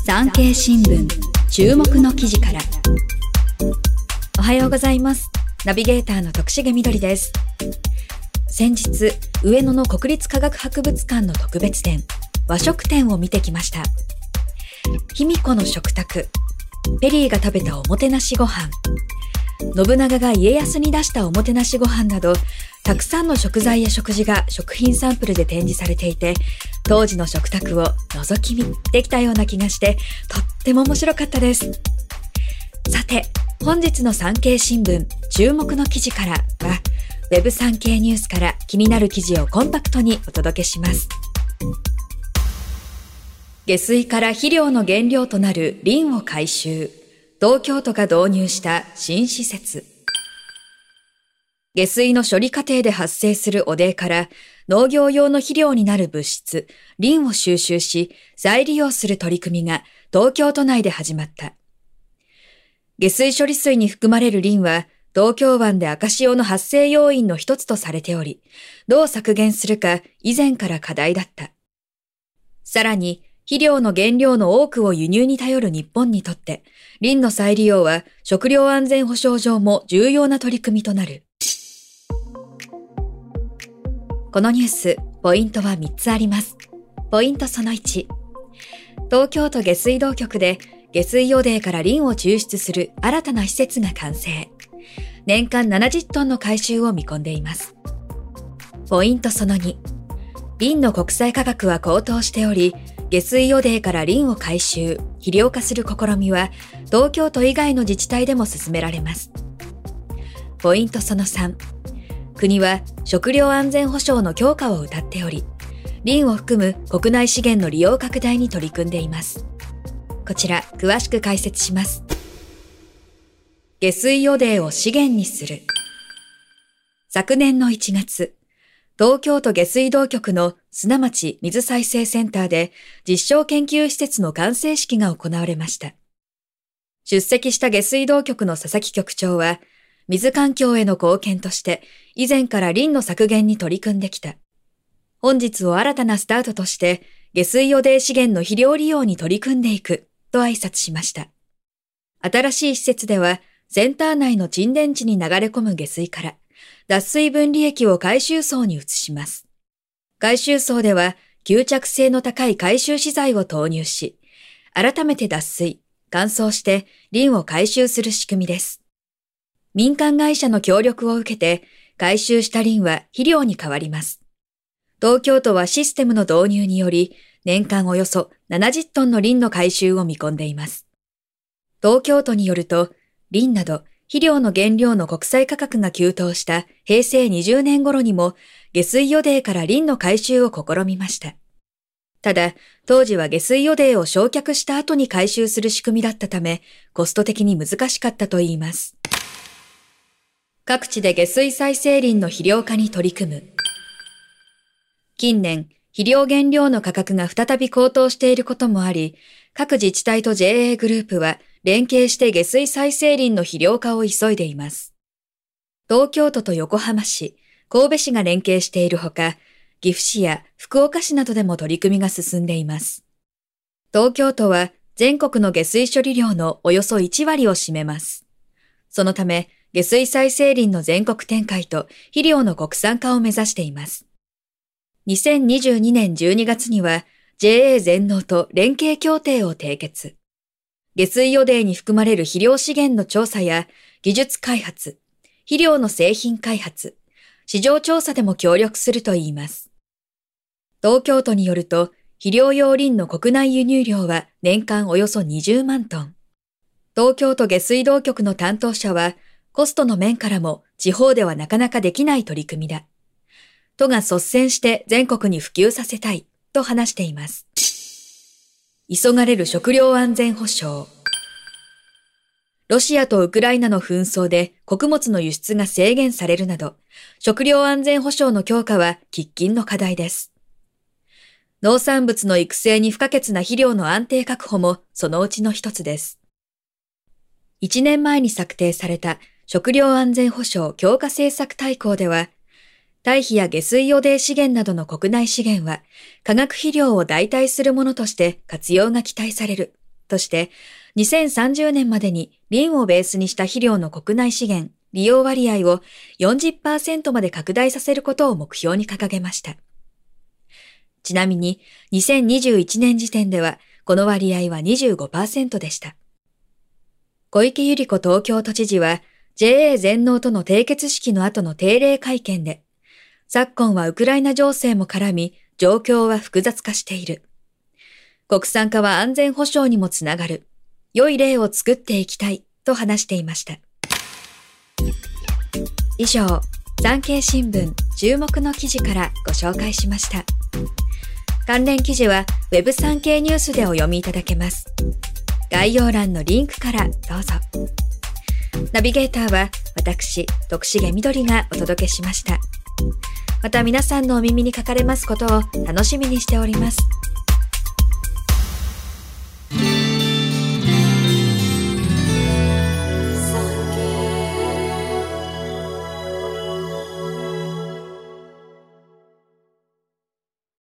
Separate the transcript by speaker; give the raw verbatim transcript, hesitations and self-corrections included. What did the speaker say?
Speaker 1: 産経新聞注目の記事から。おはようございます。ナビゲーターの徳重みどりです。先日、上野の国立科学博物館の特別展、和食展を見てきました。卑弥呼の食卓、ペリーが食べたおもてなしご飯、信長が家康に出したおもてなしご飯など、たくさんの食材や食事が食品サンプルで展示されていて、当時の食卓を覗き見できたような気がして、とっても面白かったです。さて、本日の産経新聞注目の記事からは、ウェブ産経ニュースから気になる記事をコンパクトにお届けします。下水から肥料の原料となるリンを回収。東京都が導入した新施設。下水の処理過程で発生する汚泥から農業用の肥料になる物質、リンを収集し、再利用する取り組みが東京都内で始まった。下水処理水に含まれるリンは、東京湾で赤潮の発生要因の一つとされており、どう削減するか以前から課題だった。さらに、肥料の原料の多くを輸入に頼る日本にとって、リンの再利用は食料安全保障上も重要な取り組みとなる。このニュース、ポイントはみっつあります。ポイントそのいち。東京都下水道局で下水汚泥からリンを抽出する新たな施設が完成。年間ななじゅっトンの回収を見込んでいます。ポイントそのに。リンの国際価格は高騰しており、下水汚泥からリンを回収、肥料化する試みは東京都以外の自治体でも進められます。ポイントそのさん。国は食料安全保障の強化を謳っており、リンを含む国内資源の利用拡大に取り組んでいます。こちら詳しく解説します。下水汚泥を資源にする。昨年のいちがつ、東京都下水道局の砂町水再生センターで実証研究施設の完成式が行われました。出席した下水道局の佐々木局長は、水環境への貢献として以前からリンの削減に取り組んできた。本日を新たなスタートとして下水汚泥資源の肥料利用に取り組んでいくと挨拶しました。新しい施設ではセンター内の沈殿地に流れ込む下水から脱水分離液を回収槽に移します。回収槽では吸着性の高い回収資材を投入し、改めて脱水、乾燥してリンを回収する仕組みです。民間会社の協力を受けて回収したリンは肥料に変わります。東京都はシステムの導入により年間およそななじゅっトンのリンの回収を見込んでいます。東京都によると、リンなど肥料の原料の国際価格が急騰したへいせいにじゅうねん頃にも下水汚泥からリンの回収を試みました。ただ、当時は下水汚泥を焼却した後に回収する仕組みだったため、コスト的に難しかったといいます。各地で下水再生林の肥料化に取り組む。近年、肥料原料の価格が再び高騰していることもあり、各自治体と ジェーエー グループは連携して下水再生林の肥料化を急いでいます。東京都と横浜市、神戸市が連携しているほか、岐阜市や福岡市などでも取り組みが進んでいます。東京都は全国の下水処理量のおよそいちわりを占めます。そのため、下水再生林の全国展開と肥料の国産化を目指しています。にせんにじゅうにねんじゅうにがつには ジェーエー 全農と連携協定を締結。下水汚泥に含まれる肥料資源の調査や技術開発、肥料の製品開発、市場調査でも協力するといいます。東京都によると、肥料用リンの国内輸入量は年間およそにじゅうまんトン。東京都下水道局の担当者は、コストの面からも地方ではなかなかできない取り組みだ。都が率先して全国に普及させたいと話しています。急がれる食料安全保障。ロシアとウクライナの紛争で穀物の輸出が制限されるなど、食料安全保障の強化は喫緊の課題です。農産物の育成に不可欠な肥料の安定確保もそのうちの一つです。いちねんまえに策定された食料安全保障強化政策大綱では、堆肥や下水汚泥資源などの国内資源は化学肥料を代替するものとして活用が期待されるとして、にせんさんじゅうねんまでにリンをベースにした肥料の国内資源、利用割合を よんじゅっパーセント まで拡大させることを目標に掲げました。ちなみに、にせんにじゅういちねん時点では、この割合は にじゅうごパーセント でした。小池百合子東京都知事は、ジェーエー 全農との締結式の後の定例会見で、昨今はウクライナ情勢も絡み、状況は複雑化している。国産化は安全保障にもつながる。良い例を作っていきたいと話していました。以上、産経新聞注目の記事からご紹介しました。関連記事は ウェブ 産経ニュースでお読みいただけます。概要欄のリンクからどうぞ。ナビゲーターは私、徳重みどりがお届けしました。また皆さんのお耳にかかれますことを楽しみにしております。